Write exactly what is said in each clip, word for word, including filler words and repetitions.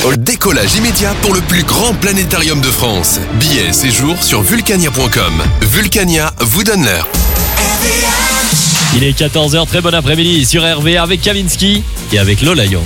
Décollage immédiat pour le plus grand planétarium de France. Billets et séjours sur vulcania point com. Vulcania vous donne l'heure. Il est quatorze heures, très bon après-midi sur R V A avec Kavinsky et avec Lola Young.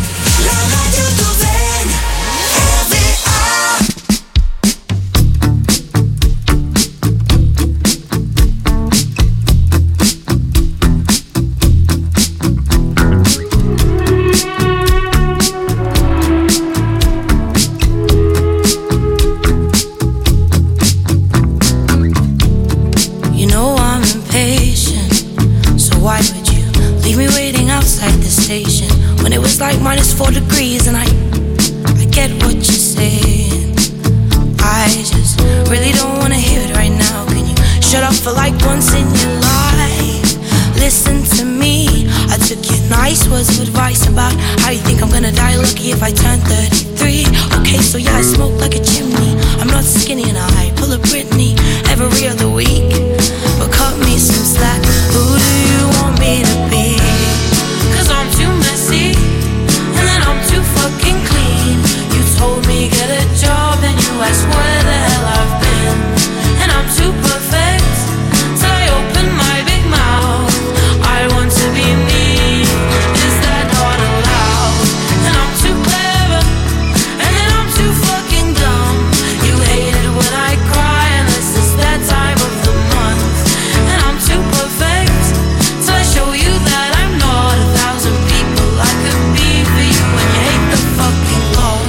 Like minus four degrees and I I get what you're saying. I just really don't wanna hear it right now. Can you shut up for like once in your life? Listen to me. I took your nice words of advice about how you think I'm gonna die lucky if I turn thirty-three. Okay, so yeah, I smoke like a chimney. I'm not skinny and I pull a Britney every other week. But cut me some slack. Who do you want me to be? Cause I'm too messy. I'm too fucking clean. You told me get a job, then you asked where the hell I've been. And I'm too perfect, till I open my big mouth. I want to be me, is that not allowed? And I'm too clever, and then I'm too fucking dumb. You hate it when I cry, unless it's that time of the month. And I'm too perfect, till I show you that I'm not a thousand people I could be for you. When you hate the fucking Lord,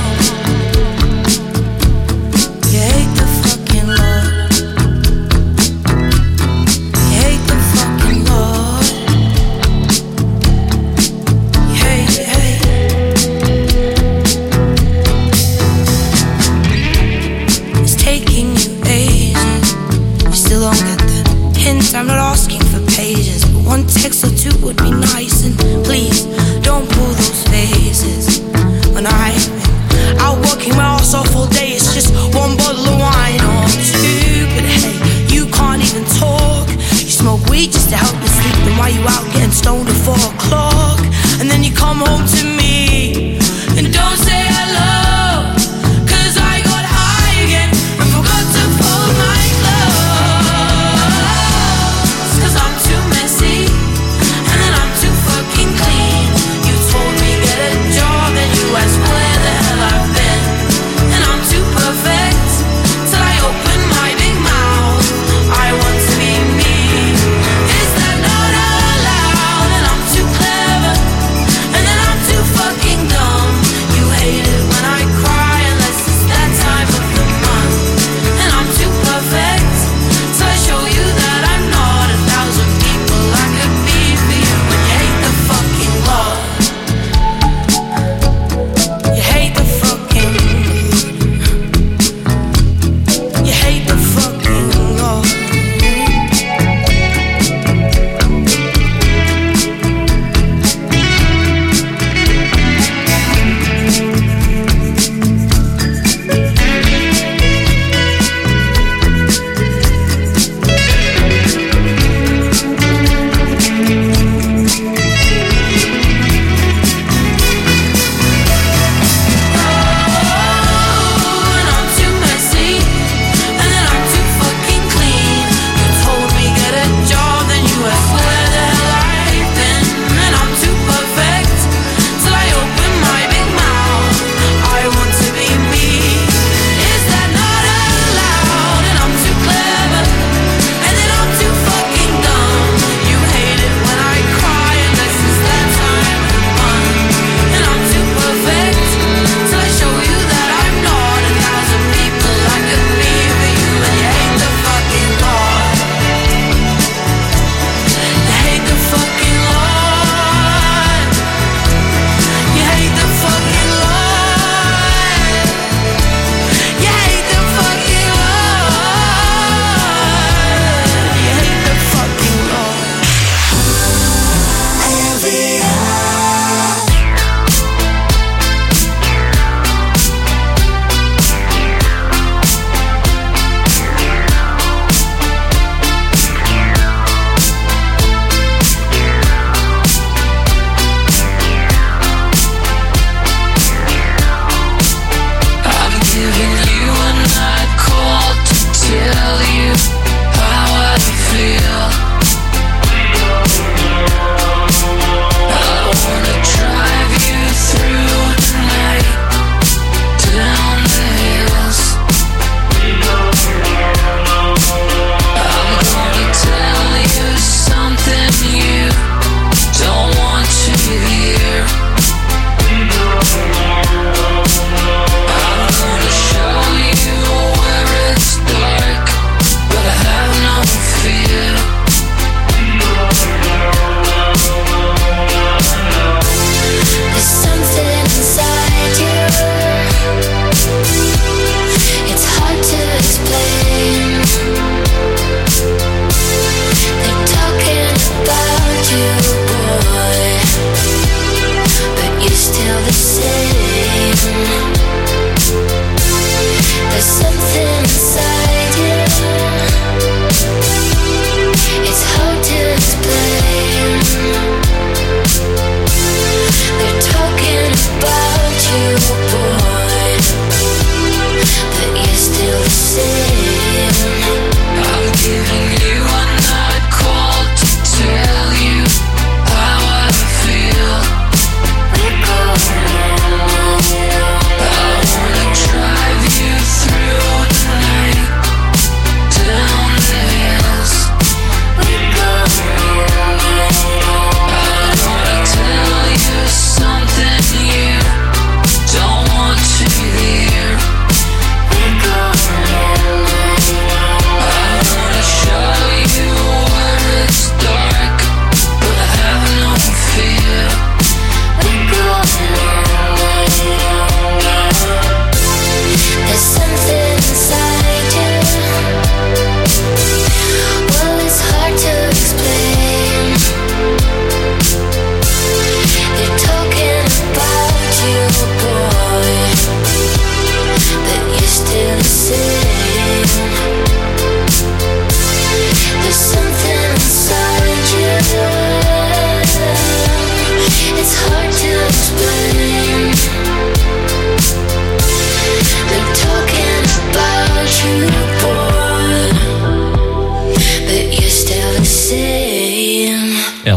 you hate the fucking Lord, you hate the fucking Lord, you hate, you hate. It's taking you ages, you still don't get the hint. I'm not asking for pages, but one text or two would be nice. And please, don't pull those faces. When I've been out working my ass off all day, it's just one bottle of wine or two. But hey, you can't even talk. You smoke weed just to help you sleep. Then why you out getting stoned at four o'clock? And then you come home to me and don't say hello. Cause I got high again and forgot to fold my clothes. Cause I'm too messy, and then I'm too fucking clean. You told me get a job, and you asked where the hell I've been. And I'm too perfect, till I open my big mouth. I want to be me, is that not allowed? And I'm too clever, and then I'm too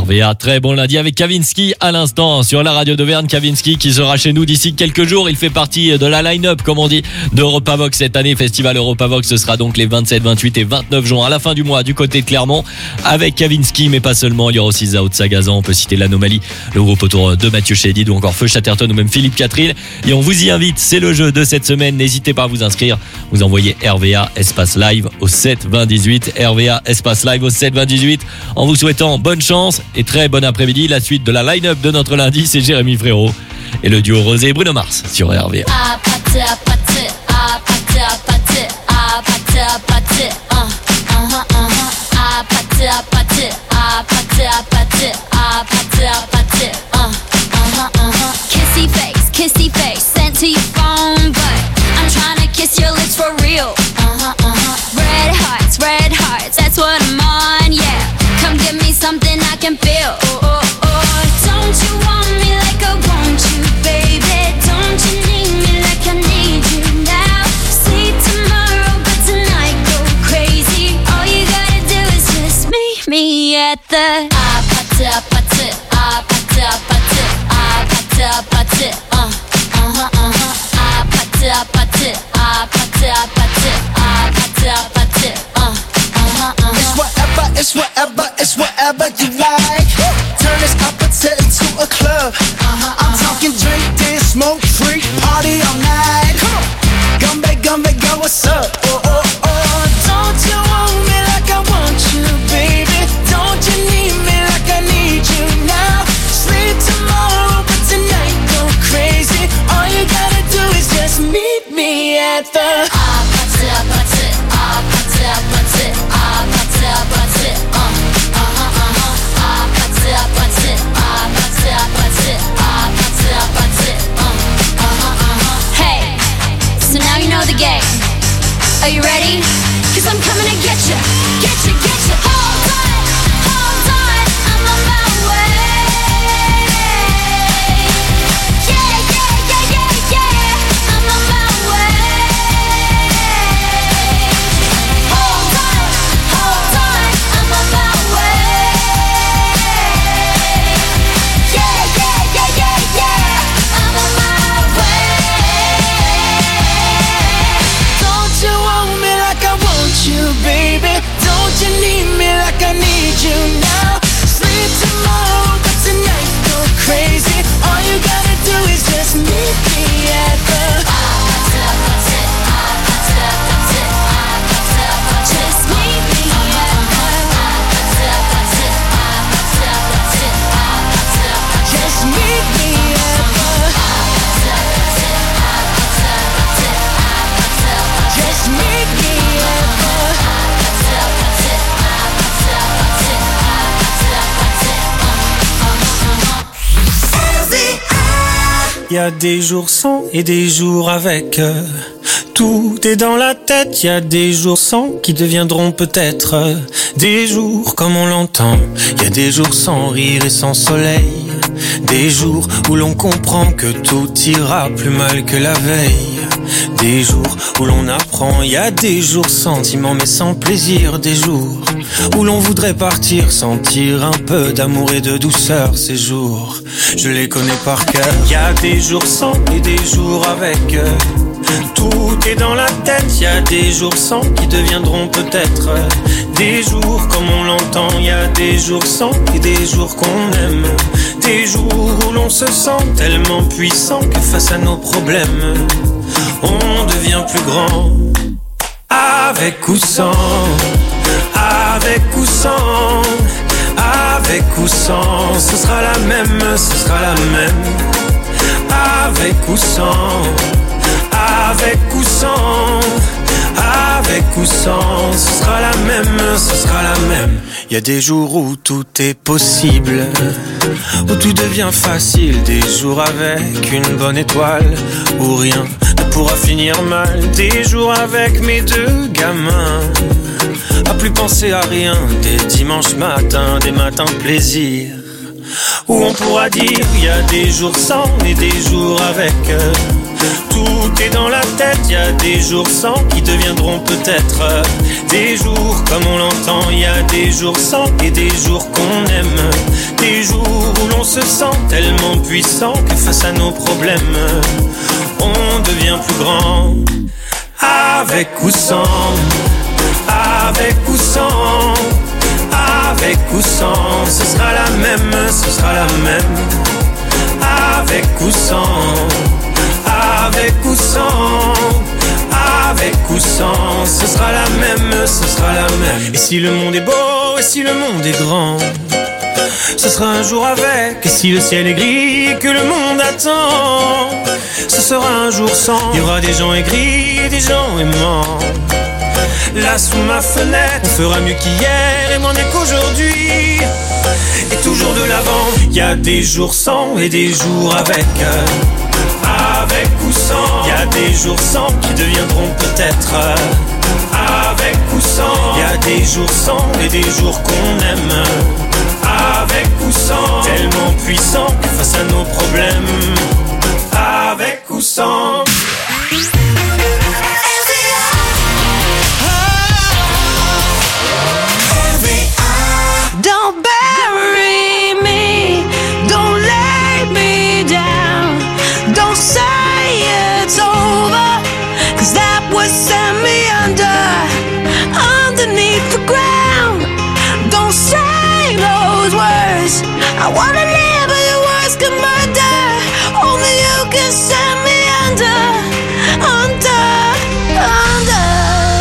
V A. Très bon lundi avec Kavinsky à l'instant sur la radio d'Auvergne. Kavinsky qui sera chez nous d'ici quelques jours. Il fait partie de la line-up, comme on dit, d'Europavox cette année. Festival Europavox, ce sera donc les vingt-sept, vingt-huit et vingt-neuf juin à la fin du mois du côté de Clermont avec Kavinsky, mais pas seulement. Il y aura aussi Zao de Sagazan. On peut citer l'Anomalie, le groupe autour de Mathieu Chédid ou encore Feu Chatterton ou même Philippe Catherine. Et on vous y invite. C'est le jeu de cette semaine. N'hésitez pas à vous inscrire. Vous envoyez R V A espace live au sept vingt dix-huit. R V A espace live au sept vingt dix-huit. En vous souhaitant bonne chance et très bon après-midi. La suite de la line-up de notre lundi, c'est Jérémy Frérot et le duo Rosé et Bruno Mars sur R V A. Kissy face, kissy face, sent to your phone, but I'm trying to kiss your lips for real. Uh-huh, uh-huh. Red hearts, red hearts, that's what I'm on, yeah. Come give me something I can feel. Oh, oh, oh. Don't you want me like I want you, baby? Don't you need me like I need you now? See tomorrow, but tonight go crazy. All you gotta do is just meet me at the ah, put it, put it, ah, put it, put it, ah, put it, put it, uh, uh-huh, uh-huh, ah, put it, put it, ah, put it, put it, ah, put it, put it, uh, uh-huh, uh-huh. It's whatever, it's whatever, it's whatever you like. Turn this opposite into a club. Uh-huh, I'm talking drink, dance, smoke, freak, party all night. Come on, Gumbe, Gumbe, go, what's up? Oh, oh, oh. Don't you want me like I want you, baby? Don't you need me like I need you now? Sleep tomorrow, but tonight go crazy. All you gotta do is just meet me at the ah, put it, put it, ah, put it, put it, ah, put it, put it, uh, uh-huh, uh-huh, ah, put it, put it, ah, put it, put it, ah, put it, put it, uh, uh-huh, uh-huh. Hey, so now you know the game. Are you ready? 'Cause I'm coming to get you, get you, get you. Hold on, hold on, I'm on my way. Yeah, yeah, yeah, yeah, yeah, I'm on my way. Hold on, hold on, I'm on my way. Yeah, yeah, yeah, yeah, yeah, I'm on my way. Don't you want me like I want you, baby? Don't you need me like I need you now? Sleep tomorrow, but tonight go crazy. All you gotta do is just meet me at the Just meet me at Just meet me at the Just meet me at Y a des jours sans et des jours avec. euh, Tout est dans la tête. Y a des jours sans qui deviendront peut-être euh, des jours comme on l'entend. Y a des jours sans rire et sans soleil. Des jours où l'on comprend que tout ira plus mal que la veille. Des jours où l'on apprend. Y a des jours sentiments mais sans plaisir. Des jours où l'on voudrait partir, sentir un peu d'amour et de douceur. Ces jours, je les connais par cœur. Y a des jours sans et des jours avec. euh, Tout est dans la tête. Y a des jours sans qui deviendront peut-être euh, des jours comme on l'entend. Y a des jours sans et des jours qu'on aime. Des jours où l'on se sent tellement puissant que face à nos problèmes, on devient plus grand. Avec ou sans, avec ou sans, avec ou sans, ce sera la même, ce sera la même. Avec ou sans, avec ou sans, avec ou sans, ce sera la même, ce sera la même. Y a des jours où tout est possible, où tout devient facile. Des jours avec une bonne étoile, où rien ne pourra finir mal. Des jours avec mes deux gamins, à plus penser à rien. Des dimanches matins, des matins de plaisir, où on pourra dire y a des jours sans et des jours avec. Tout est dans la tête, y a des jours sans qui deviendront peut-être des jours comme on l'entend. Y a des jours sans et des jours qu'on aime, des jours où l'on se sent tellement puissant que face à nos problèmes, on devient plus grand. Avec ou sans, avec ou sans, avec ou sans, ce sera la même, ce sera la même. Avec ou sans, avec ou sans, avec ou sans, ce sera la même, ce sera la même. Et si le monde est beau, et si le monde est grand, ce sera un jour avec. Et si le ciel est gris et que le monde attend, ce sera un jour sans. Il y aura des gens aigris et des gens aimants. Là sous ma fenêtre, on fera mieux qu'hier et moins mieux qu'aujourd'hui. Et toujours de l'avant. Il y a des jours sans et des jours avec. Avec ou sans. Il y a des jours sans qui deviendront peut-être. Avec ou sans. Il y a des jours sans et des jours qu'on aime. Avec ou sans. Tellement puissant que face à nos problèmes. Avec ou sans. Don't bury me, don't lay me down, don't say it's over, cause that would send me under, underneath the ground. Don't say those words, I wanna live but your words can murder, only you can send me under, under, under.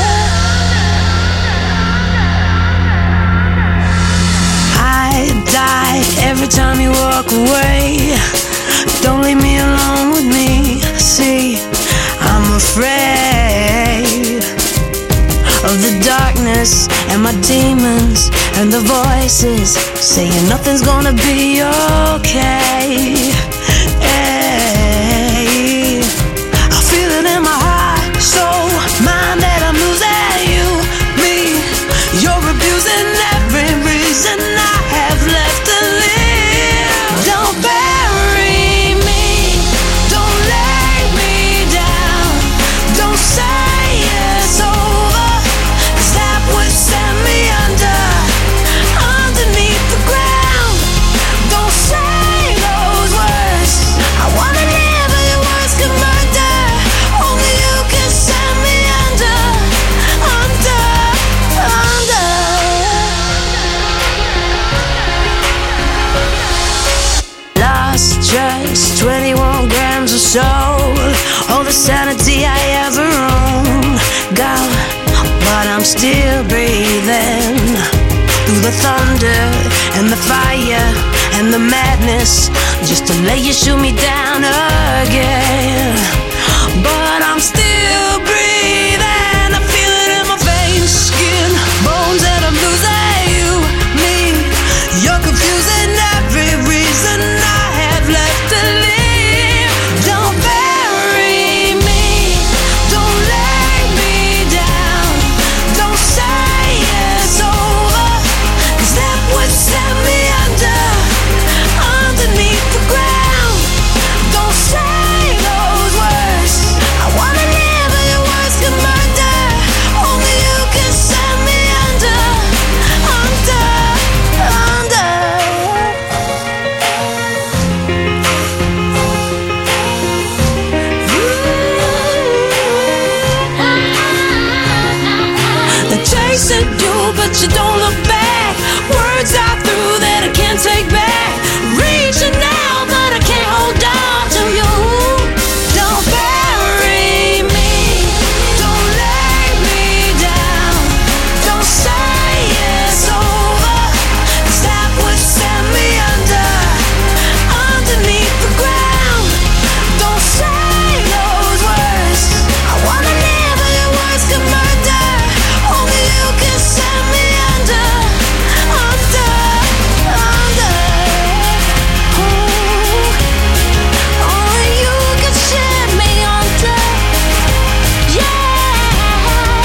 Die every time you walk away. Don't leave me alone with me. See, I'm afraid of the darkness and my demons and the voices saying nothing's gonna be okay. Hey, I feel it in my heart, soul, mind that I'm losing you, me. You're abusing every reason I have left to live. Don't bury me, don't lay me down, don't say it's over, cause that would send me under, underneath the ground. Don't say those words, I wanna live but your words can murder, only you can send me under, under, under. Lost just twenty-one grams of soul, all the sanity I ever owned, gone, but I'm still breathing. Through the thunder and the fire and the madness, just to let you shoot me down again. But I'm still breathing, I feel it in my veins, skin, bones, and I'm losing you, me. You're confusing every reason I have left to live. Don't bury me, don't lay me down, don't say it's over, cause that would send me under, underneath the ground. Don't say those words, I wanna live but your words can murder, only you can send me under, under, under. They're chasing you, but you don't look back. Words I threw that I can't take back. Reaching out, but I can't hold on to you. Don't bury me, don't lay me down, don't say it's over, cause that would send me under, underneath the ground. Don't say those words, I wanna live but your words can murder, only you can send me under, under, under. Ooh, only you can send me under, yeah,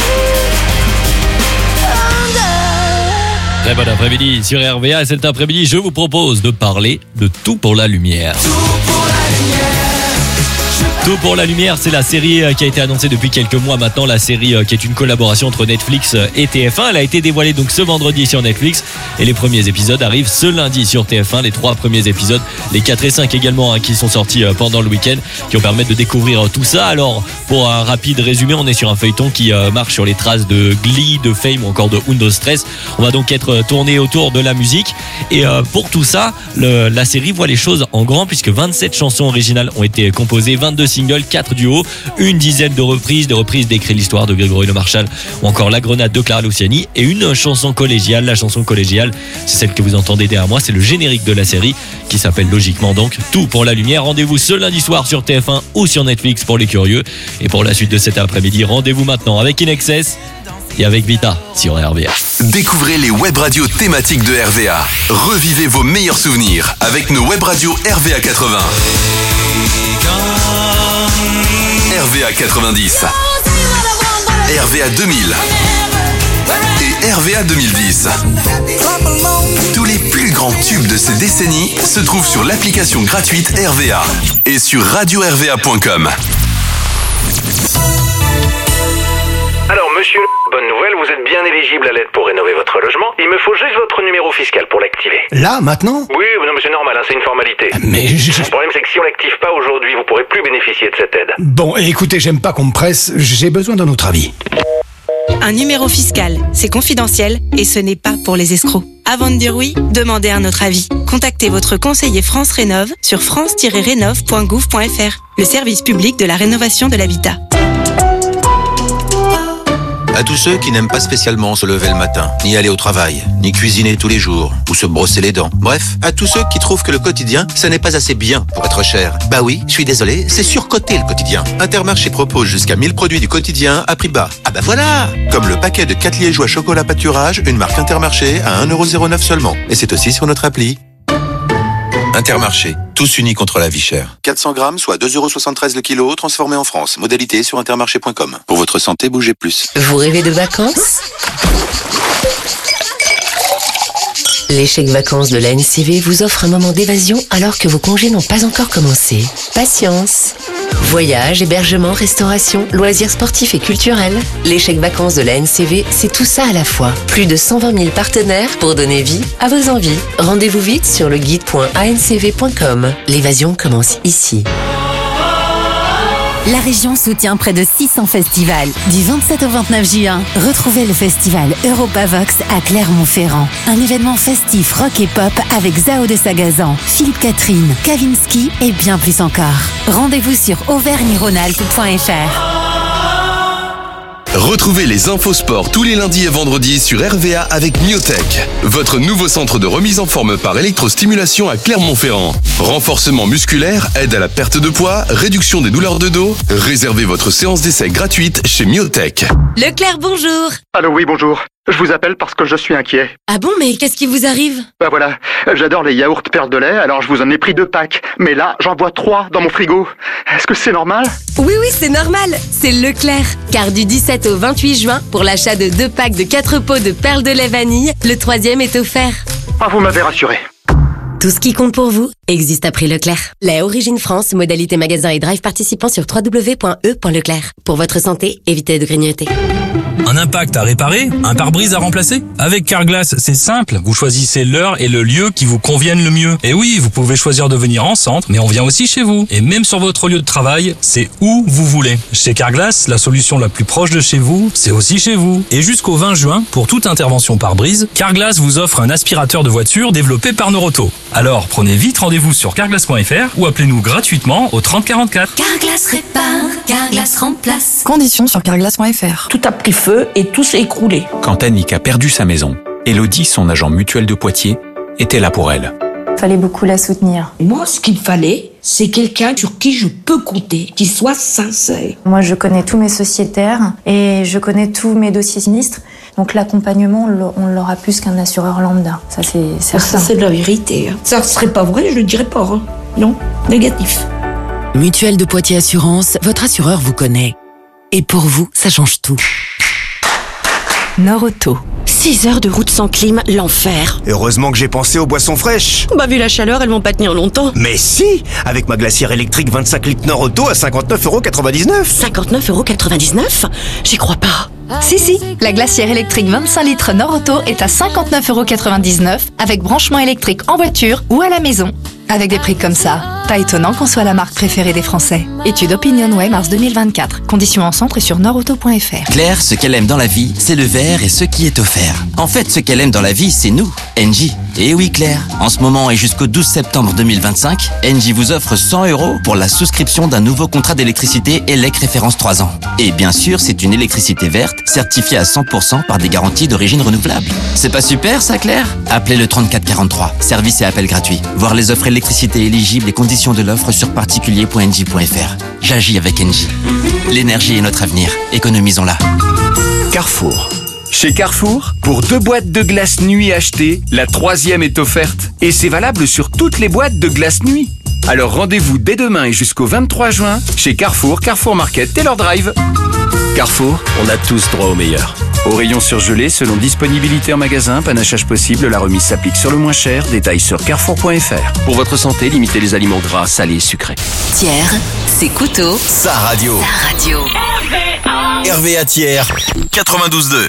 under. Très bon après-midi sur R V A et cet après-midi, je vous propose de parler de Tout pour la lumière. Tout pour la lumière, je Tout pour la lumière, c'est la série qui a été annoncée depuis quelques mois maintenant, la série qui est une collaboration entre Netflix et T F un. Elle a été dévoilée donc ce vendredi sur Netflix et les premiers épisodes arrivent ce lundi sur T F un. Les trois premiers épisodes, les quatre et cinq également, hein, qui sont sortis pendant le week-end, qui vont permettre de découvrir tout ça. Alors, pour un rapide résumé, on est sur un feuilleton qui euh, marche sur les traces de Glee, de Fame ou encore de Undo Stress. On va donc être tourné autour de la musique et euh, pour tout ça, le, la série voit les choses en grand puisque vingt-sept chansons originales ont été composées, vingt-deux singles, quatre duos, une dizaine de reprises, des reprises d'Écrit l'histoire de Grégory Le Marchal ou encore La Grenade de Clara Luciani et une chanson collégiale. La chanson collégiale, c'est celle que vous entendez derrière moi, c'est le générique de la série qui s'appelle logiquement donc Tout pour la lumière. Rendez-vous ce lundi soir sur T F un ou sur Netflix pour les curieux. Et pour la suite de cet après-midi, rendez-vous maintenant avec In Excess et avec Vita sur R V A. Découvrez les web radios thématiques de R V A. Revivez vos meilleurs souvenirs avec nos web radios R V A quatre-vingts. R V A quatre-vingt-dix, R V A deux mille et R V A deux mille dix. Tous les plus grands tubes de ces décennies se trouvent sur l'application gratuite R V A et sur radio r v a point com. Alors monsieur, bonne nouvelle, vous êtes bien éligible à l'aide pour rénover votre logement. Il me faut juste votre numéro fiscal pour l'activer. Là, maintenant ? Oui, non mais c'est normal, hein, c'est une formalité. Mais je... Le problème c'est que si on l'active pas aujourd'hui, vous pourrez plus bénéficier de cette aide. Bon, écoutez, j'aime pas qu'on me presse, j'ai besoin d'un autre avis. Un numéro fiscal, c'est confidentiel et ce n'est pas pour les escrocs. Avant de dire oui, demandez un autre avis. Contactez votre conseiller France Rénov sur france tiret rénov point gouv point f r, le service public de la rénovation de l'habitat. À tous ceux qui n'aiment pas spécialement se lever le matin, ni aller au travail, ni cuisiner tous les jours, ou se brosser les dents. Bref, à tous ceux qui trouvent que le quotidien, ce n'est pas assez bien pour être cher. Bah oui, je suis désolé, c'est surcoté le quotidien. Intermarché propose jusqu'à mille produits du quotidien à prix bas. Ah bah voilà! Comme le paquet de quatre liégeois chocolat pâturage, une marque Intermarché à un euro zéro neuf seulement. Et c'est aussi sur notre appli. Intermarché, tous unis contre la vie chère. quatre cents grammes, soit deux euros soixante-treize le kilo, transformé en France. Modalité sur intermarché point com. Pour votre santé, bougez plus. Vous rêvez de vacances ? Les chèques vacances de la N C V vous offrent un moment d'évasion alors que vos congés n'ont pas encore commencé. Patience. Voyages, hébergement, restauration, loisirs sportifs et culturels. Les chèques vacances de la N C V, c'est tout ça à la fois. Plus de cent vingt mille partenaires pour donner vie à vos envies. Rendez-vous vite sur le guide point a n c v point com. L'évasion commence ici. La région soutient près de six cents festivals. Du vingt-sept au vingt-neuf juin, retrouvez le festival Europavox à Clermont-Ferrand. Un événement festif rock et pop avec Zao de Sagazan, Philippe Catherine, Kavinsky et bien plus encore. Rendez-vous sur auvergne rhône alpes point f r. Retrouvez les infos sport tous les lundis et vendredis sur R V A avec Myotech, votre nouveau centre de remise en forme par électrostimulation à Clermont-Ferrand. Renforcement musculaire, aide à la perte de poids, réduction des douleurs de dos. Réservez votre séance d'essai gratuite chez Myotech. Leclerc, bonjour. Allô, oui, bonjour. Je vous appelle parce que je suis inquiet. Ah bon, mais qu'est-ce qui vous arrive ? Bah voilà, j'adore les yaourts perles de lait, alors je vous en ai pris deux packs. Mais là, j'en vois trois dans mon frigo. Est-ce que c'est normal ? Oui, oui, c'est normal. C'est Leclerc. Car du dix-sept au vingt-huit juin, pour l'achat de deux packs de quatre pots de perles de lait vanille, le troisième est offert. Ah, vous m'avez rassuré. Tout ce qui compte pour vous existe à prix Leclerc. Lait Origine France, modalité magasin et drive participant sur w w w point e point leclerc. Pour votre santé, évitez de grignoter. Un impact à réparer, un pare-brise à remplacer. Avec Carglass, c'est simple. Vous choisissez l'heure et le lieu qui vous conviennent le mieux. Et oui, vous pouvez choisir de venir en centre, mais on vient aussi chez vous. Et même sur votre lieu de travail, c'est où vous voulez. Chez Carglass, la solution la plus proche de chez vous, c'est aussi chez vous. Et jusqu'au vingt juin, pour toute intervention pare-brise, Carglass vous offre un aspirateur de voiture développé par Noroto. Alors, prenez vite rendez-vous sur carglass point f r ou appelez-nous gratuitement au trente quarante-quatre. Carglass répare, Carglass remplace. Conditions sur carglass point f r. Tout a pris feu et tout s'est écroulé. Quand Annick a perdu sa maison, Elodie, son agent mutuel de Poitiers, était là pour elle. Il fallait beaucoup la soutenir. Moi, ce qu'il fallait, c'est quelqu'un sur qui je peux compter, qui soit sincère. Moi, je connais tous mes sociétaires et je connais tous mes dossiers sinistres. Donc l'accompagnement, on l'aura plus qu'un assureur lambda. Ça, c'est certain. Ça, c'est de la vérité. Hein. Ça ne serait pas vrai, je le dirais pas. Hein. Non, négatif. Mutuelle de Poitiers Assurance, votre assureur vous connaît. Et pour vous, ça change tout. Noroto, six heures de route sans clim, l'enfer. Heureusement que j'ai pensé aux boissons fraîches. Bah vu la chaleur, elles vont pas tenir longtemps. Mais si, avec ma glacière électrique vingt-cinq litres Nord Auto à cinquante-neuf euros quatre-vingt-dix-neuf. cinquante-neuf euros quatre-vingt-dix-neuf? J'y crois pas. Si, si, la glacière électrique vingt-cinq litres Nord Auto est à cinquante-neuf euros quatre-vingt-dix-neuf avec branchement électrique en voiture ou à la maison. Avec des prix comme ça, pas étonnant qu'on soit la marque préférée des Français. Étude OpinionWay mars deux mille vingt-quatre. Conditions en centre et sur nordauto point f r. Claire, ce qu'elle aime dans la vie, c'est le verre et ce qui est offert. En fait, ce qu'elle aime dans la vie, c'est nous, Engie. Et oui Claire, en ce moment et jusqu'au douze septembre deux mille vingt-cinq, Engie vous offre cent euros pour la souscription d'un nouveau contrat d'électricité E L E C référence trois ans. Et bien sûr, c'est une électricité verte, certifiée à cent pour cent par des garanties d'origine renouvelable. C'est pas super ça Claire? Appelez le trente-quatre quarante-trois, service et appel gratuit. Voir les offres électricité éligibles et conditions de l'offre sur particulier point engie point f r. J'agis avec Engie. L'énergie est notre avenir, économisons-la. Carrefour. Chez Carrefour, pour deux boîtes de glace nuit achetées, la troisième est offerte. Et c'est valable sur toutes les boîtes de glace nuit. Alors rendez-vous dès demain et jusqu'au vingt-trois juin chez Carrefour, Carrefour Market, Taylor Drive. Carrefour, on a tous droit au meilleur. Au rayon surgelé, selon disponibilité en magasin, panachage possible, la remise s'applique sur le moins cher. Détails sur carrefour point f r. Pour votre santé, limitez les aliments gras, salés et sucrés. Thiers, c'est Couteau. Sa radio. Sa radio. R V A Thiers, quatre-vingt-douze deux.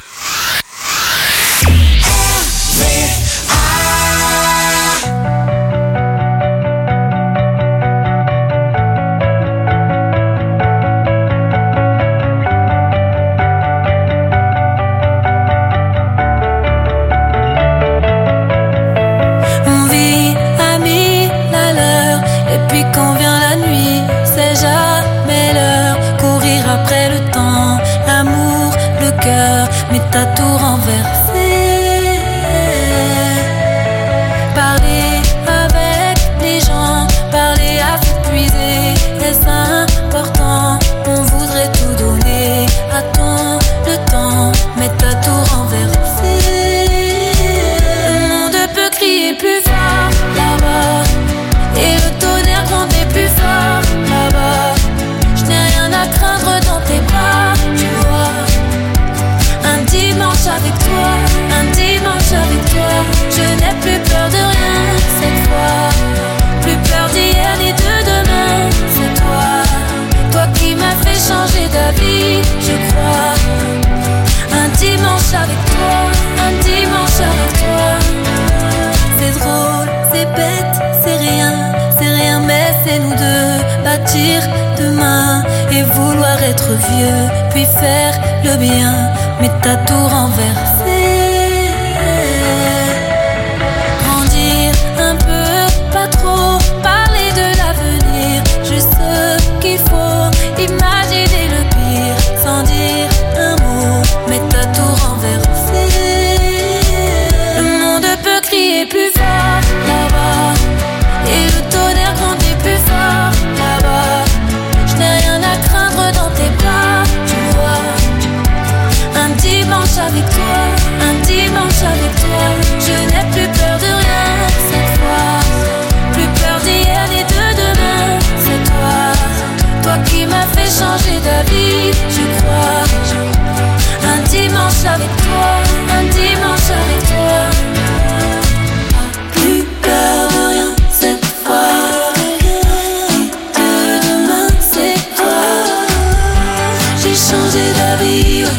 Mais t'as tout renversé. Parler avec les gens, parler à s'épuiser, est-ce important? On voudrait tout donner, attends le temps, mais t'as tout renversé. Le monde peut crier plus fort là-bas, et le tonnerre gronder plus fort là-bas. Je n'ai rien à craindre dans tes bras, tu vois. Un dimanche avec toi, un dimanche avec toi, je n'ai plus peur de rien cette fois. Plus peur d'hier ni de demain, c'est toi. Toi qui m'as fait changer d'avis, je crois. Un dimanche avec toi, un dimanche avec toi. C'est drôle, c'est bête, c'est rien, c'est rien mais c'est nous deux. Bâtir demain et vouloir être vieux, puis faire le bien. Mais t'as tout renversé. Grandir un peu, pas trop, parler de l'avenir, juste ce qu'il faut, imaginer le pire, sans dire un mot, mais t'as tout renversé. Le monde peut crier plus fort là-bas, et le tonnerre grandit plus fort là-bas. Je n'ai rien à craindre dans tes bras, tu vois. Un dimanche avec toi, un dimanche avec toi, je n'ai plus peur de rien cette fois. Plus peur d'hier ni de demain, c'est toi. Toi qui m'as fait changer d'avis, je crois. Un dimanche avec toi, un dimanche avec toi. Plus peur de rien cette fois. De demain, c'est toi. J'ai changé d'avis, ouais.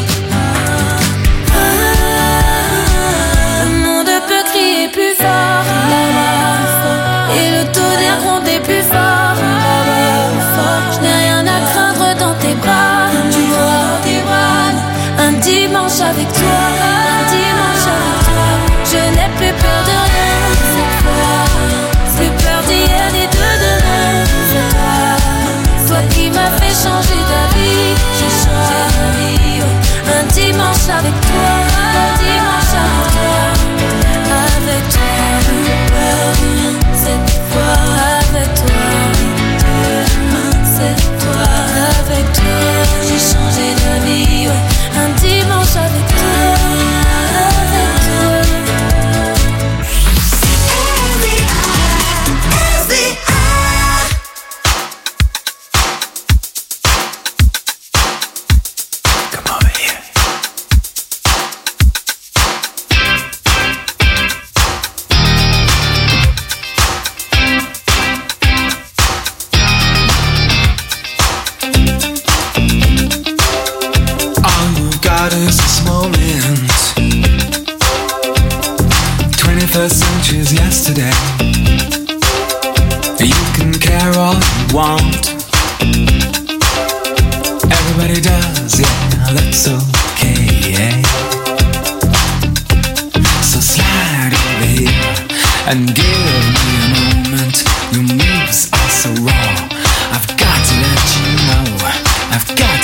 Plus fort là-bas, et le tonnerre grondait plus fort là-bas. Je n'ai rien à craindre dans tes bras, tu vois. Un dimanche avec toi, un dimanche avec toi, je n'ai plus peur de rien cette fois. Plus peur d'hier ni de demain, c'est toi. Toi qui m'as fait changer d'avis, j'ai changé d'avis. Un dimanche avec toi, un dimanche avec toi. Avec toi, plus peur de rien cette fois. Avec toi, demain c'est toi. Avec toi, j'ai changé d'avis, ouais. Un dimanche avec toi, avec toi.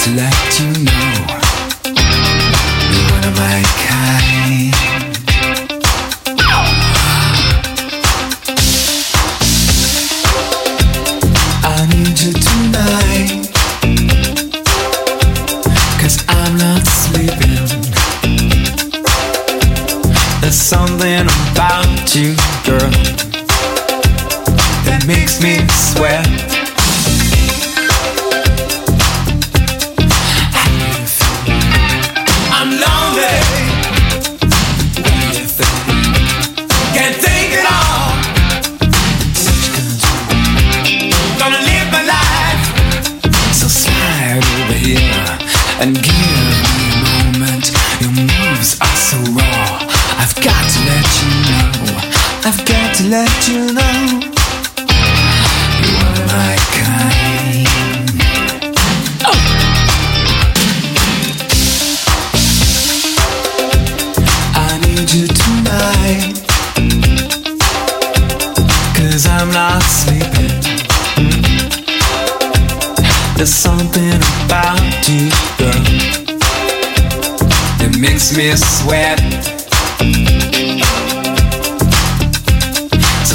to let you know you're one of my kind. I need you tonight, 'cause I'm not sleeping. There's something about you, girl, that makes me sweat. I'm lonely. What do you think? Can't take it all. Gonna live my life. So slide over here and give me a moment. Your moves are so raw. I've got to let you know. I've got to let you know. You're one of my kind. Oh. I need you tonight, 'cause I'm not sleeping. There's something about you, girl, that makes me sweat. So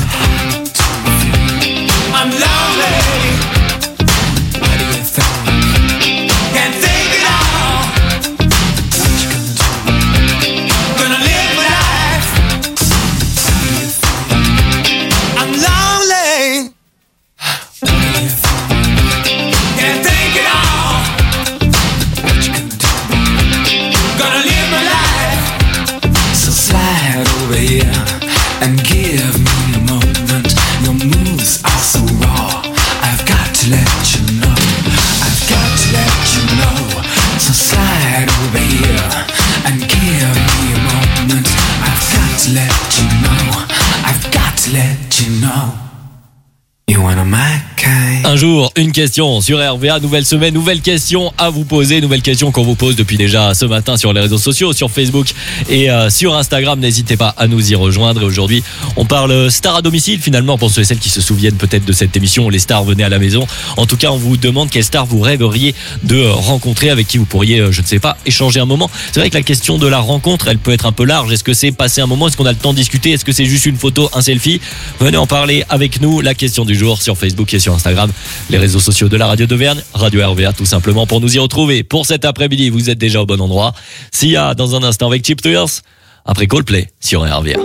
I'm lonely. What do you think? Can't take it all. What you gonna do? Gonna live my life. What do you think? I'm lonely. What do you think? Can't take it all. What you gonna do? Gonna live my life. So slide over here and give me a moment. Your moves are so raw. I've got to let you know. I've got to let you know. So slide over here and give me a moment. I've got to let you know. I've got to let you know. You're one of my kind. Un jour, une question sur R V A, nouvelle semaine, nouvelle question à vous poser, nouvelle question qu'on vous pose depuis déjà ce matin sur les réseaux sociaux, sur Facebook et euh, sur Instagram. N'hésitez pas à nous y rejoindre. Et aujourd'hui, on parle stars à domicile finalement, pour ceux et celles qui se souviennent peut-être de cette émission où les stars venaient à la maison. En tout cas, on vous demande quelle star vous rêveriez de rencontrer, avec qui vous pourriez, je ne sais pas, échanger un moment. C'est vrai que la question de la rencontre, elle peut être un peu large. Est-ce que c'est passer un moment? Est-ce qu'on a le temps de discuter? Est-ce que c'est juste une photo, un selfie? Venez en parler avec nous. La question du jour sur Facebook et sur Instagram, les réseaux sociaux de la radio d'Auvergne, Radio R V A tout simplement, pour nous y retrouver. Pour cet après-midi, vous êtes déjà au bon endroit. Sia dans un instant avec Cheap Thrills, après Coldplay sur R V A.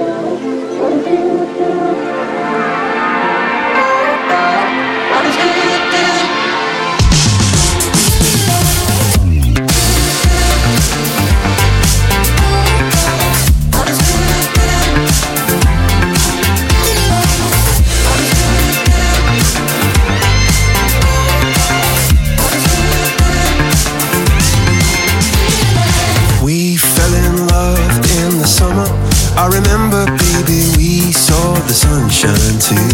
I remember, baby, we saw the sunshine too.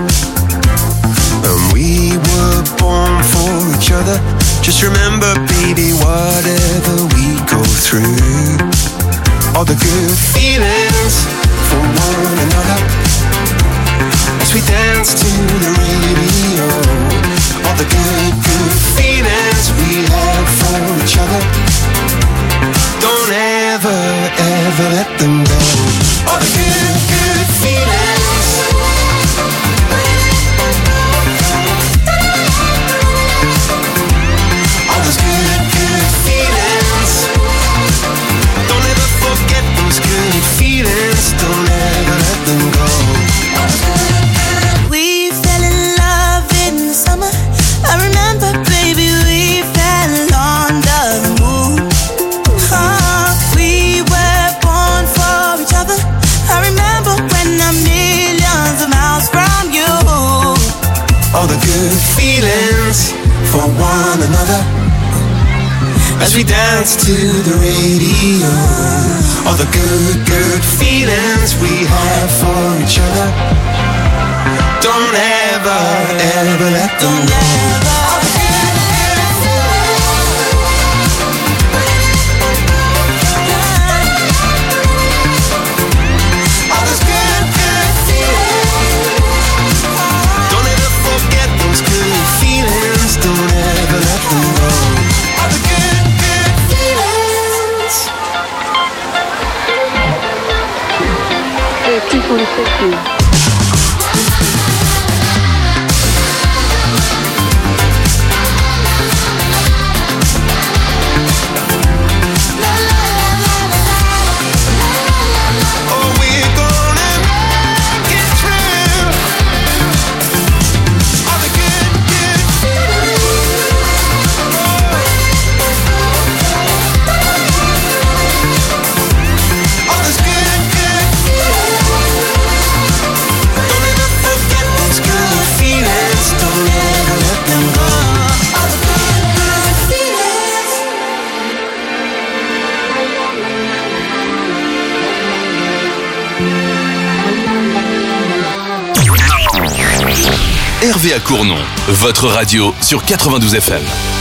And we were born for each other. Just remember, baby, whatever we go through, all the good feelings for one another, as we dance to the radio. All the good, good feelings we have for each other, don't ever, ever let them go. All the good, good feelings. All those good, good feelings. Don't ever forget those good feelings. Don't ever let them go. We fell in love in the summer. I remember, baby, we fell under the moon. Oh, we were born for each other. I remember when I'm millions of miles from you. All the good feelings for one another, as we dance to the radio. All the good, good feelings we have for each other, don't ever, ever let them go. Don't ever let them go. R V A Cournon, votre radio sur quatre-vingt-douze F M.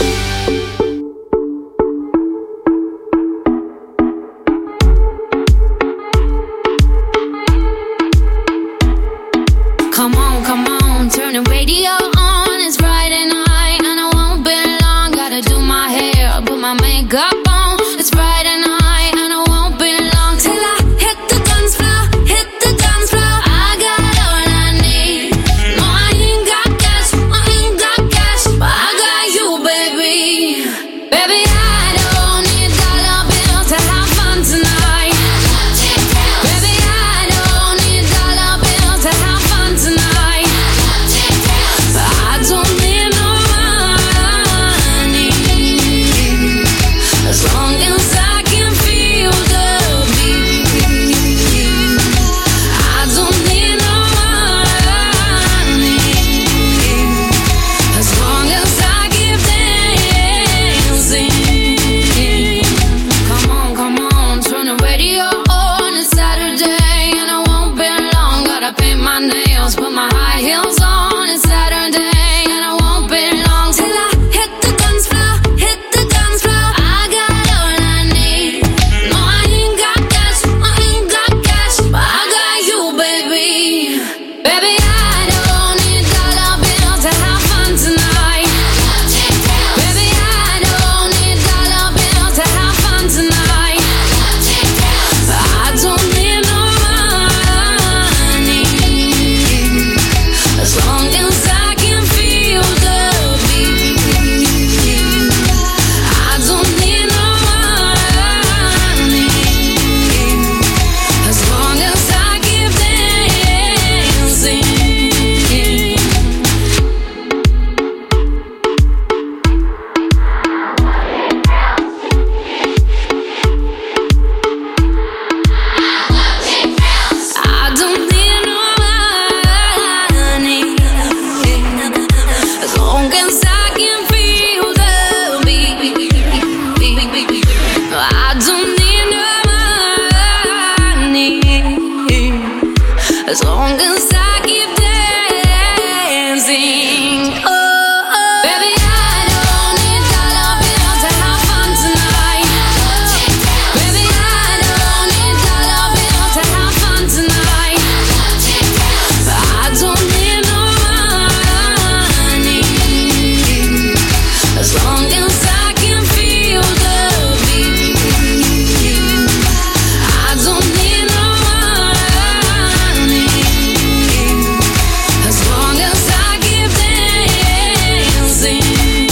Come on, come on, turn the radio on. It's Friday night and I won't be long. Gotta do my hair, put my makeup on. It's Friday night and I won't be long till I hit the dance floor, hit the dance floor. I got all I need. No, I ain't got cash, I ain't got cash, but I got you, baby. Baby, I don't need dollar bills to have fun tonight. Baby, I don't need dollar bills to have fun tonight. But I don't need no money as long as I can feel the beat. I don't need no money as long as I keep dancing. Come on, come on, turn the radio on. It's Saturday and I won't be long. Gotta paint my nails, put my high heels on. It's Saturday and I won't be long till I hit the dance floor, hit the dance floor. I got all I need. No, I ain't got cash, I ain't got cash, but I got you, baby. Baby, I don't need dollar bills to have fun tonight. Baby, I don't need dollar bills to have fun tonight. But I don't need no money as long as I can feel the beat. I don't need no money as long as I keep dancing. I don't need no money as long as I can feel the beat. I don't need no money as long as I keep dancing. Oh, oh. Baby, I don't need dollar bills to have fun tonight. Baby, I don't need dollar bills to have fun tonight. But I don't need no money as long as I can feel the beat. I don't need no money as long as I keep dancing.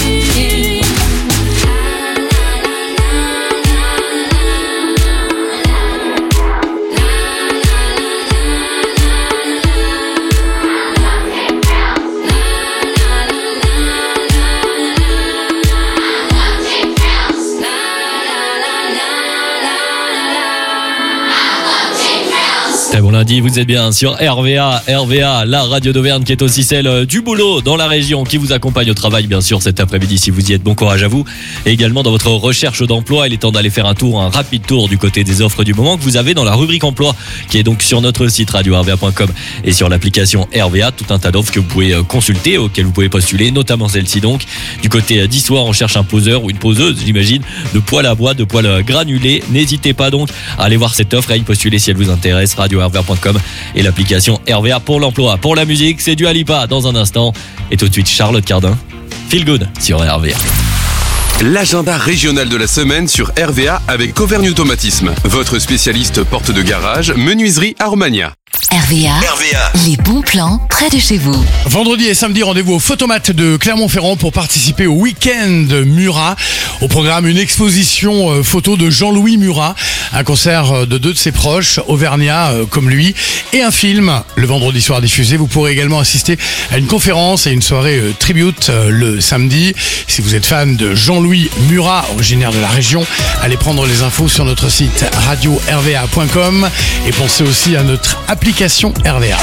Très bon lundi, vous êtes bien sur R V A, R V A, la radio d'Auvergne qui est aussi celle du boulot dans la région, qui vous accompagne au travail bien sûr cet après-midi si vous y êtes, bon courage à vous. Et également dans votre recherche d'emploi, il est temps d'aller faire un tour, un rapide tour du côté des offres du moment que vous avez dans la rubrique emploi qui est donc sur notre site radio r v a point com et sur l'application R V A, tout un tas d'offres que vous pouvez consulter, auxquelles vous pouvez postuler, notamment celle-ci donc. Du côté d'Issoire, on cherche un poseur ou une poseuse, j'imagine, de poêle à bois, de poêle granulé. N'hésitez pas donc à aller voir cette offre et à y postuler si elle vous intéresse, radio r v a point com et l'application R V A pour l'emploi. Pour la musique, c'est Dua Lipa dans un instant. Et tout de suite, Charlotte Cardin, Feel Good sur R V A. L'agenda régional de la semaine sur R V A avec Auvergne Automatisme, votre spécialiste porte de garage, menuiserie à Romagna. R V A, R V A. les bons plans près de chez vous. Vendredi et samedi, rendez-vous au Photomat de Clermont-Ferrand pour participer au week-end Murat. Au programme, une exposition photo de Jean-Louis Murat, un concert de deux de ses proches, auvergnats comme lui, et un film le vendredi soir diffusé. Vous pourrez également assister à une conférence et une soirée tribute le samedi. Si vous êtes fan de Jean-Louis Murat, originaire de la région, allez prendre les infos sur notre site radio r v a point com et pensez aussi à notre application R V A.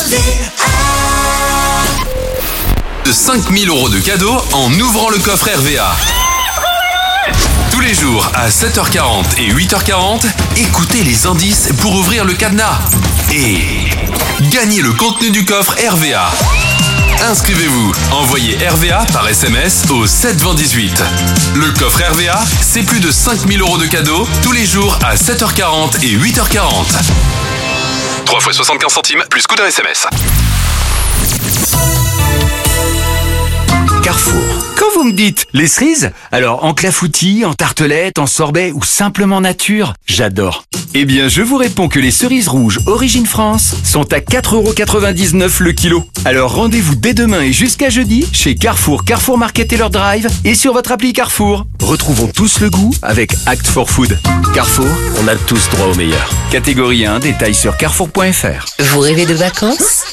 De cinq mille euros de cadeaux en ouvrant le coffre R V A. Tous les jours à sept heures quarante et huit heures quarante, écoutez les indices pour ouvrir le cadenas. Et gagnez le contenu du coffre R V A. Inscrivez-vous, envoyez R V A par S M S au sept vingt dix-huit. Le coffre R V A, c'est plus de cinq mille euros de cadeaux tous les jours à sept heures quarante et huit heures quarante. trois fois soixante-quinze centimes plus coût d'un S M S. Carrefour. Quand vous me dites les cerises, alors en clafoutis, en tartelette, en sorbet ou simplement nature, j'adore. Eh bien, je vous réponds que les cerises rouges Origine France sont à quatre euros quatre-vingt-dix-neuf le kilo. Alors rendez-vous dès demain et jusqu'à jeudi chez Carrefour, Carrefour Market et leur drive et sur votre appli Carrefour. Retrouvons tous le goût avec Act for Food. Carrefour, on a tous droit au meilleur. Catégorie un, détails sur carrefour point f r. Vous rêvez de vacances?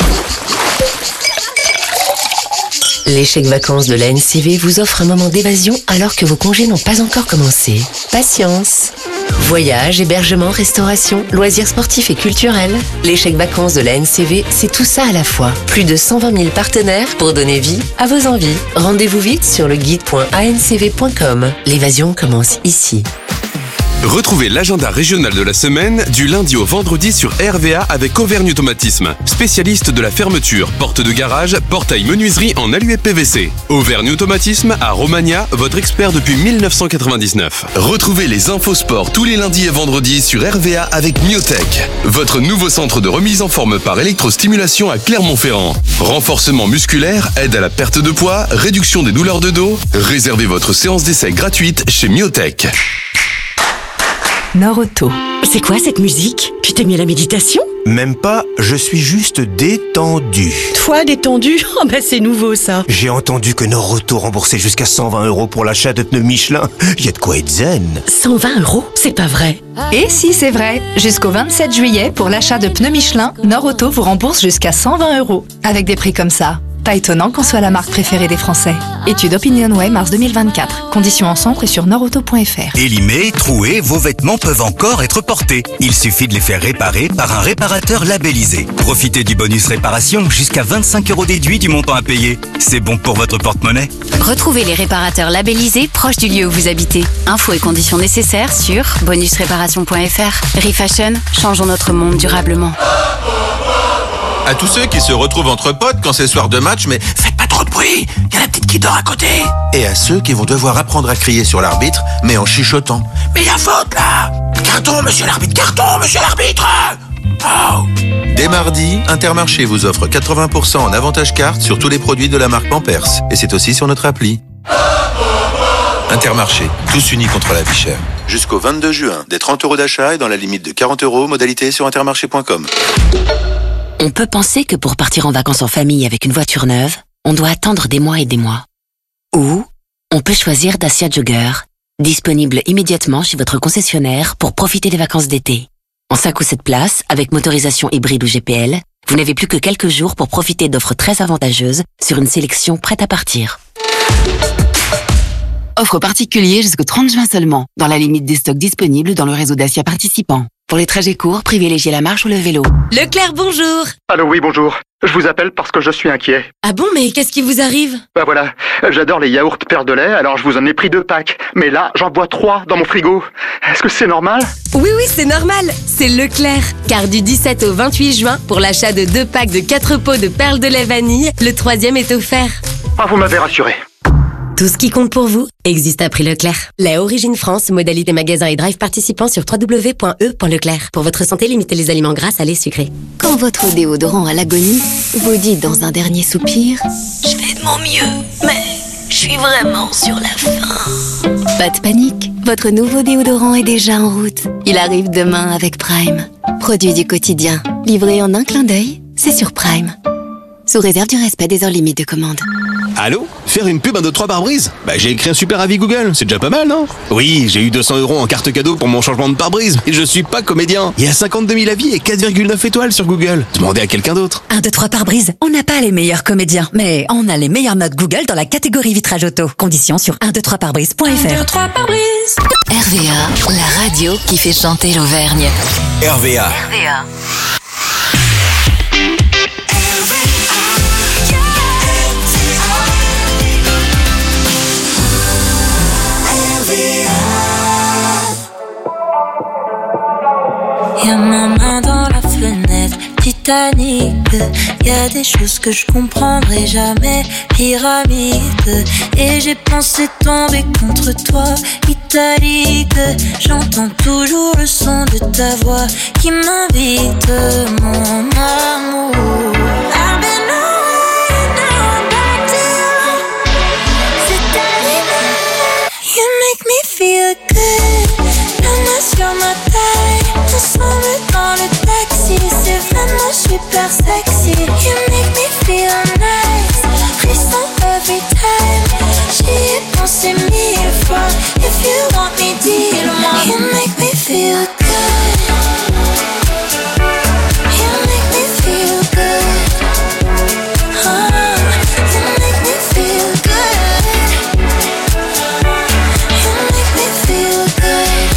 Les chèques vacances de la N C V vous offrent un moment d'évasion alors que vos congés n'ont pas encore commencé. Patience. Voyages, hébergement, restauration, loisirs sportifs et culturels. Les chèques vacances de la N C V, c'est tout ça à la fois. Plus de cent vingt mille partenaires pour donner vie à vos envies. Rendez-vous vite sur le guide point a n c v point com. L'évasion commence ici. Retrouvez l'agenda régional de la semaine du lundi au vendredi sur R V A avec Auvergne Automatisme, spécialiste de la fermeture, porte de garage, portail menuiserie en alu et P V C. Auvergne Automatisme à Romagna, votre expert depuis mille neuf cent quatre-vingt-dix-neuf. Retrouvez les infos sport tous les lundis et vendredis sur R V A avec Myotech, votre nouveau centre de remise en forme par électrostimulation à Clermont-Ferrand. Renforcement musculaire, aide à la perte de poids, réduction des douleurs de dos. Réservez votre séance d'essai gratuite chez Myotech. Noroto. C'est quoi cette musique? Tu t'es mis à la méditation? Même pas, je suis juste détendu. Toi, détendu? Oh bah c'est nouveau ça. J'ai entendu que Noroto remboursait jusqu'à cent vingt euros pour l'achat de pneus Michelin. Y a de quoi être zen. cent vingt euros? C'est pas vrai. Et si c'est vrai, jusqu'au vingt-sept juillet, pour l'achat de pneus Michelin, Noroto vous rembourse jusqu'à cent vingt euros. Avec des prix comme ça. Pas étonnant qu'on soit la marque préférée des Français. Étude OpinionWay, mars deux mille vingt-quatre. Conditions en centre et sur noroto point f r. Élimés, troués, vos vêtements peuvent encore être portés. Il suffit de les faire réparer par un réparateur labellisé. Profitez du bonus réparation, jusqu'à vingt-cinq euros déduits du montant à payer. C'est bon pour votre porte-monnaie. Retrouvez les réparateurs labellisés proches du lieu où vous habitez. Infos et conditions nécessaires sur bonus réparation point f r. Refashion, changeons notre monde durablement. À tous ceux qui se retrouvent entre potes quand c'est soir de match, mais faites pas trop de bruit, y a la petite qui dort à côté. Et à ceux qui vont devoir apprendre à crier sur l'arbitre, mais en chuchotant. Mais y a faute là! Carton, monsieur l'arbitre, carton, monsieur l'arbitre! Oh. Dès mardi, Intermarché vous offre quatre-vingts pour cent en avantage carte sur tous les produits de la marque Pampers. Et c'est aussi sur notre appli. Intermarché, tous unis contre la vie chère. Jusqu'au vingt-deux juin, des trente euros d'achat et dans la limite de quarante euros, modalité sur intermarché point com. On peut penser que pour partir en vacances en famille avec une voiture neuve, on doit attendre des mois et des mois. Ou on peut choisir Dacia Jogger, disponible immédiatement chez votre concessionnaire pour profiter des vacances d'été. En cinq ou sept places, avec motorisation hybride ou G P L, vous n'avez plus que quelques jours pour profiter d'offres très avantageuses sur une sélection prête à partir. Offre particulier jusqu'au trente juin seulement, dans la limite des stocks disponibles dans le réseau Dacia participant. Pour les trajets courts, privilégiez la marche ou le vélo. Leclerc, bonjour. Allô, oui, bonjour. Je vous appelle parce que je suis inquiet. Ah bon, mais qu'est-ce qui vous arrive? Bah voilà, j'adore les yaourts perles de lait, alors je vous en ai pris deux packs. Mais là, j'en bois trois dans mon frigo. Est-ce que c'est normal? Oui, oui, c'est normal. C'est Leclerc. Car du dix-sept au vingt-huit juin, pour l'achat de deux packs de quatre pots de perles de lait vanille, le troisième est offert. Ah, vous m'avez rassuré. Tout ce qui compte pour vous existe à prix Leclerc. Lait Origine France, modalité magasin et drive participant sur w w w point e point leclerc. Pour votre santé, limitez les aliments gras, salés, sucrés. Quand votre déodorant à l'agonie vous dit dans un dernier soupir « Je fais de mon mieux, mais je suis vraiment sur la fin ». Pas de panique, votre nouveau déodorant est déjà en route. Il arrive demain avec Prime. produits du quotidien. Livrés en un clin d'œil, c'est sur Prime. Sous réserve du respect des heures limites de commande. Allô? Faire une pub un deux trois pare-brise? Bah j'ai écrit un super avis Google, c'est déjà pas mal, non? Oui, j'ai eu deux cents euros en carte cadeau pour mon changement de pare-brise, mais je suis pas comédien. Il y a cinquante-deux mille avis et quatre virgule neuf étoiles sur Google. Demandez à quelqu'un d'autre. un, deux, trois pare-brise. On n'a pas les meilleurs comédiens, mais on a les meilleures notes Google dans la catégorie vitrage auto. Conditions sur un deux trois pare-brise point f r. un, deux, trois pare-brise. R V A, la radio qui fait chanter l'Auvergne. R V A. R V A. Y'a ma main dans la fenêtre, Titanic. Y'a des choses que je comprendrai jamais, pyramide. Et j'ai pensé tomber contre toi, italique. J'entends toujours le son de ta voix qui m'invite, mon amour. I've been away, now I'm back to you. C'est arrivé, you make me feel good. La main sur ma taille, ensemble dans le taxi, c'est vraiment super sexy. You make me feel nice, frisson every time. J'y ai pensé mille fois, if you want me, dis-le-moi. You make me feel good. You make me feel good. Oh, you make me feel good. You make me feel good.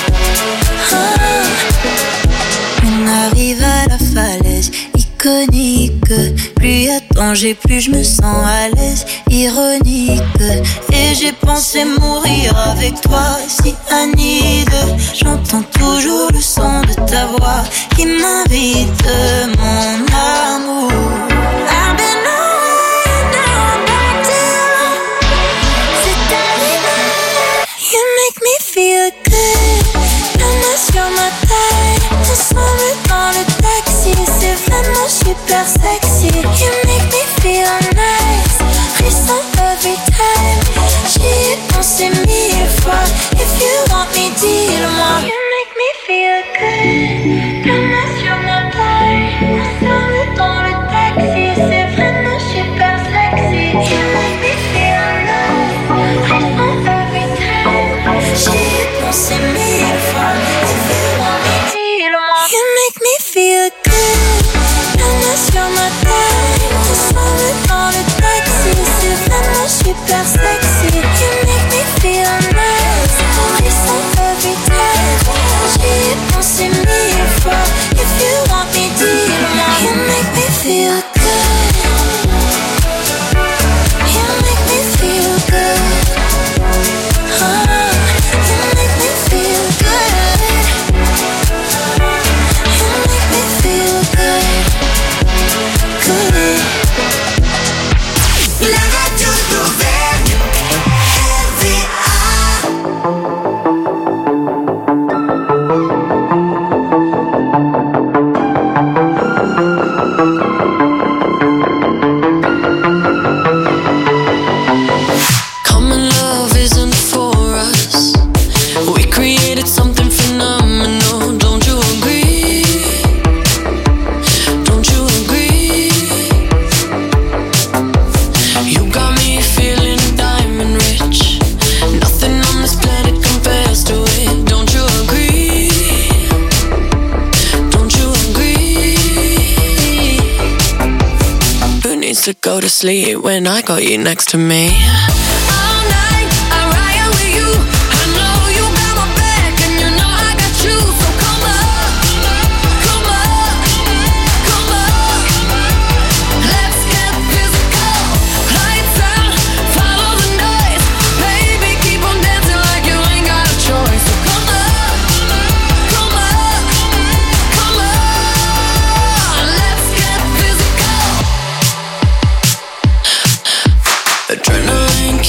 On arrive à la falaise iconique. Plus y a danger, plus je me sens à l'aise, ironique. Et j'ai pensé mourir avec toi, si Anide. J'entends toujours le son de ta voix qui m'invite, mon amour. I've been away, now I'm back to you. C'est arrivé, you make me feel good. La main sur ma taille, ensemble dans le taxi, c'est vraiment super sexy. You make me feel nice, frisson every time. J'y ai pensé mille fois, if you want me, dis-le-moi. You make me feel good. La main sur ma taille, ensemble dans le taxi, c'est vraiment super sexy. You make me feel nice, frisson every time. J'y ai pensé mille fois, if you want me, dis-le-moi. You make me feel good. La main sur ma taille, ensemble dans le taxi, c'est vraiment super sexy. You make me feel nice, frisson every time. J'y ai pensé mille fois, if you want me, dis-le-moi. You make me feel good. You make me feel good. Oh, you make me feel good. You make me feel good. Good. La radio d'Auvergne, R V A. Common love isn't for us. We created something phenomenal. Don't you agree? Don't you agree? You got me feeling diamond rich. Nothing on this planet compares to it. Don't you agree? Don't you agree? Who needs to go to sleep when I got you next to me? All night I ride with you. I know you got my back and you know I got you. So come on, come on, come on. Let's get physical. Lights out, follow the noise. Baby, keep on dancing like you ain't got a choice. So come on, come on, come on. Let's get physical. Adrenaline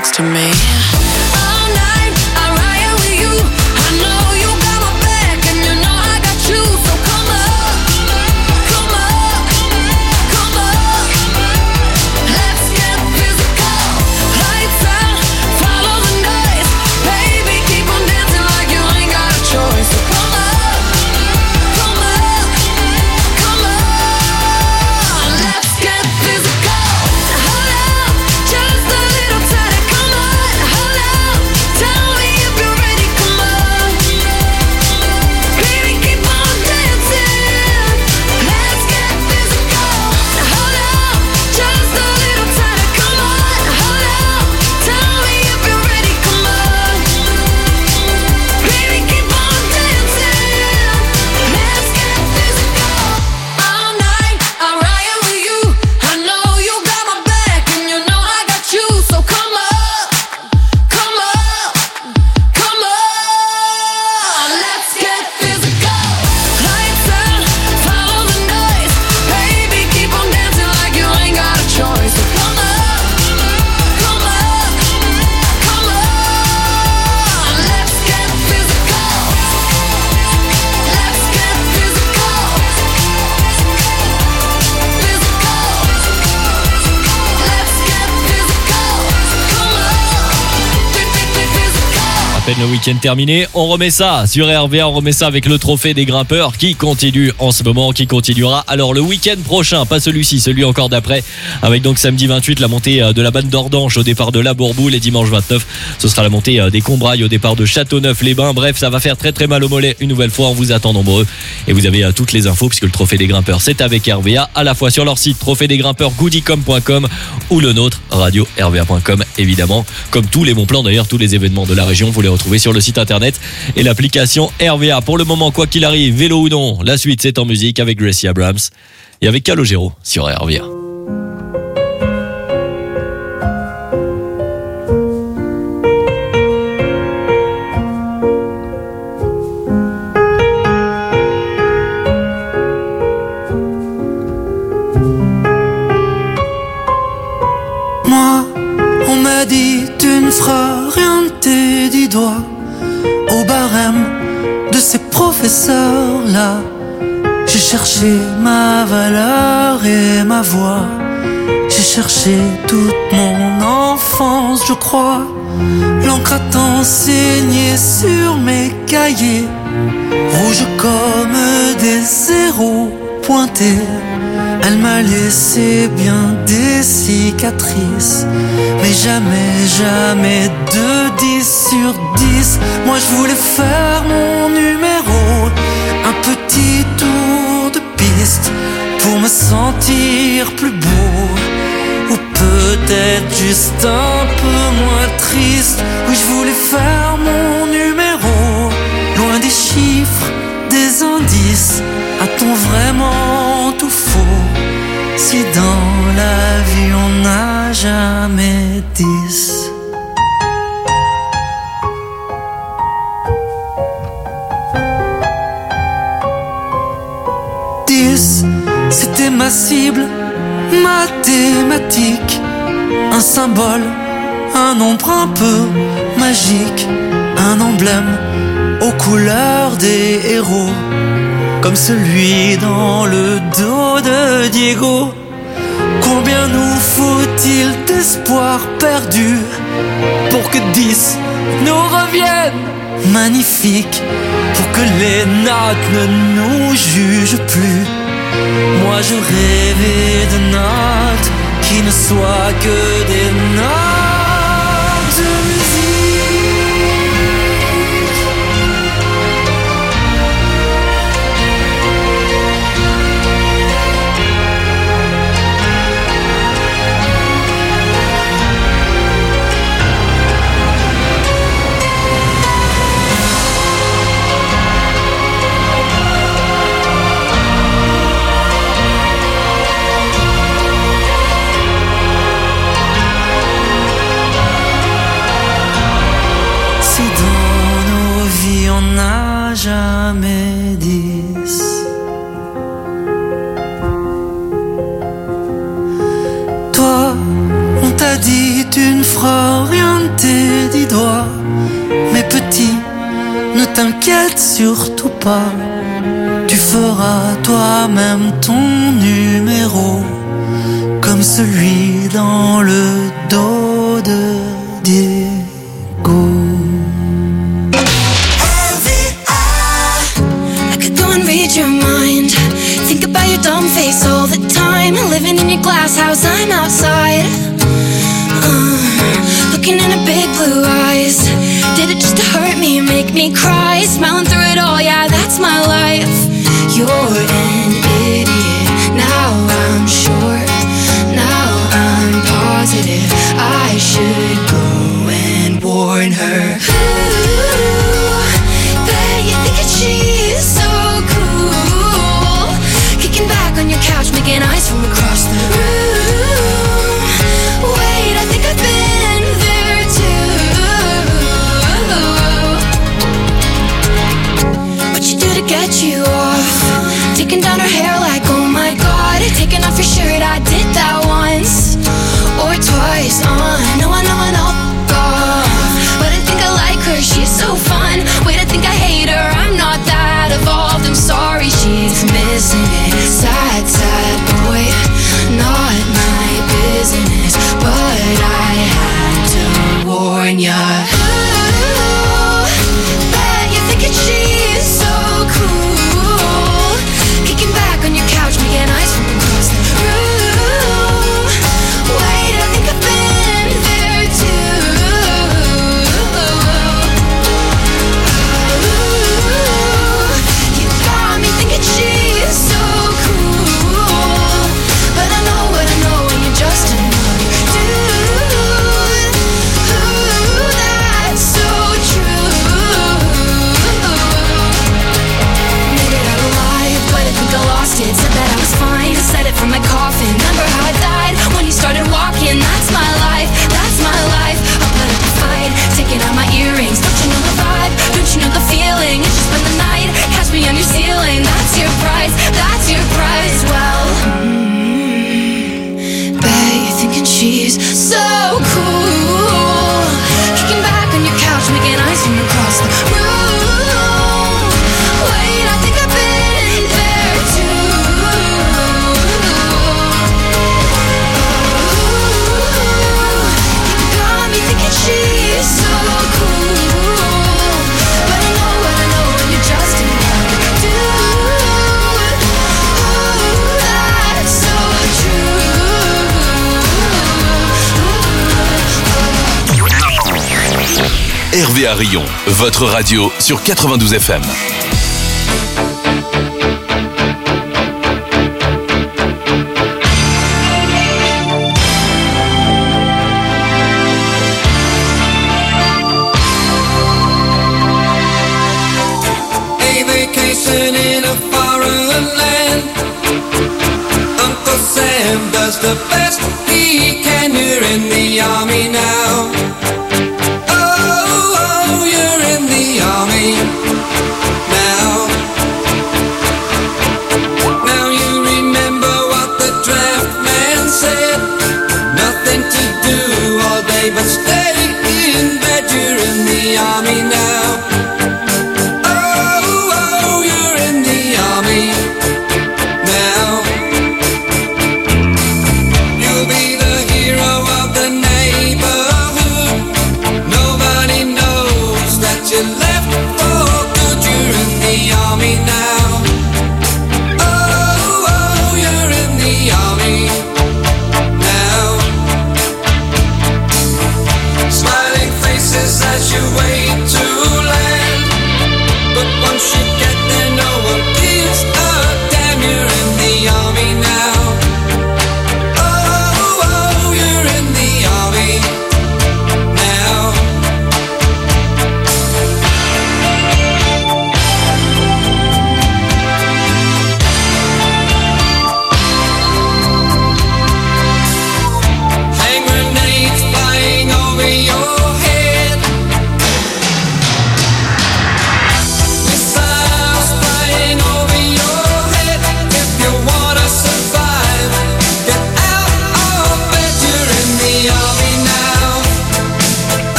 next to me. All night I ride with you. I know you got my back and you know I got you. So come up, come up, come up. Let's get physical. Lights out, follow the noise. Baby, keep on dancing like you ain't got a choice. So come up, come up, come on. Let's get physical. Hold up, just a little tighter. Come on, hold up. Tell me if you're ready. Come on, baby, keep on dancing. Let's get physical. Hold up, just a little tighter. Come on, hold up. Tell me if you're ready. Come on, baby, keep on dancing. Let's get physical. All night I ride with you. I know you got my back and you know I got you. So come up, come up, come on. Let's get physical. Lights out, follow the noise. Baby, keep on dancing like you ain't got a choice. So come up, come up, come on. Let's get physical. Let's get physical. Physical. Let's get physical. Come on. Physical. À peine le week-end terminé, on remet ça sur R V A, on remet ça avec le trophée des grimpeurs qui continue en ce moment, qui continuera alors le week-end prochain, pas celui-ci, celui encore d'après, avec donc samedi vingt-huit la montée de la Banne d'Ordanche au départ de la Bourboule et dimanche vingt-neuf ce sera la montée des Combrailles au départ de Châteauneuf-les-Bains. Bref, ça va faire très très mal au mollet une nouvelle fois, on vous attend nombreux et vous avez toutes les infos puisque le trophée des grimpeurs c'est avec R V A à la fois sur leur site trophée des grimpeurs goodicom point com ou le nôtre radio r v a point com évidemment, comme tous les bons plans d'ailleurs, tous les événements de la région vous les retrouvez sur le site internet et l'application R V A. Pour le moment, quoi qu'il arrive, vélo ou non, la suite c'est en musique avec Gracie Abrams et avec Calogero sur R V A. Moi, on m'a dit tu ne feras rien de tes dix doigts au barème de ces professeurs-là. J'ai cherché ma valeur et ma voix. J'ai cherché toute mon enfance, je crois. L'encre a enseigné sur mes cahiers, rouge comme des zéros pointés. Elle m'a laissé bien des cicatrices, mais jamais, jamais de dix sur dix. Moi je voulais faire mon numéro, un petit tour de piste pour me sentir plus beau, ou peut-être juste un peu moins triste. Oui, je voulais faire mon numéro, loin des chiffres, des indices. A-t-on vraiment tout faux si dans la vie on n'a jamais dix? Dix, c'était ma cible mathématique, un symbole, un nombre un peu magique, un emblème aux couleurs des héros, comme celui dans le dos de Diego. Combien nous faut-il d'espoir perdu pour que dix nous reviennent magnifiques, pour que les notes ne nous jugent plus? Moi je rêvais de notes qui ne soient que des notes de musique. feras toi-même ton numéro, comme celui dans le dos de Diego. I could go and read your mind, think about your dumb face all the time. Living in your glass house, I'm outside, uh, looking in her big blue eyes. Did it just to hurt me, make me cry? Smiling through it all, yeah, that's my life. You're an idiot, now I'm sure, now I'm positive I should go and warn her. Ooh, bet you think that she's so cool, kicking back on your couch, making eyes from across the room. Wait, I think I've been there too. What you do to get you off? Taking down her hair like, oh my god. Taking off your shirt, I did that once or twice. Uh, I know, I know, I know. But I think I like her, she's so fun. Wait, I think I hate her, I'm not that evolved. I'm sorry, she's missing it. Sad, sad boy, not my business, but I had to warn ya. Ooh, bet you're thinking she's so cool, kicking back on your couch, making eyes from across the room. Wait, I think I've been there too. Ooh, you got me thinking she's so cool, but I know what I know when you're just another dude. Ooh, that's so true. Made it out alive, but I think I lost it. Said that I was fine, said it from my coffin. Remember how I died when you started walking? That's my life, that's my life. I'll put up a fight, taking out my earrings. Don't you know the vibe? Don't you know the feeling? It's just spend the night, catch me on your ceiling. That's your price, that's your price. Well, mm, bet you're thinking she's so cool, kicking back on your couch, making eyes from across the room. Wait, I think I've been there too. You got me thinking she's so cool, but I know what I know when you're just another dude. Ooh, that's so true. R V A Rion, votre radio sur quatre-vingt-douze F M.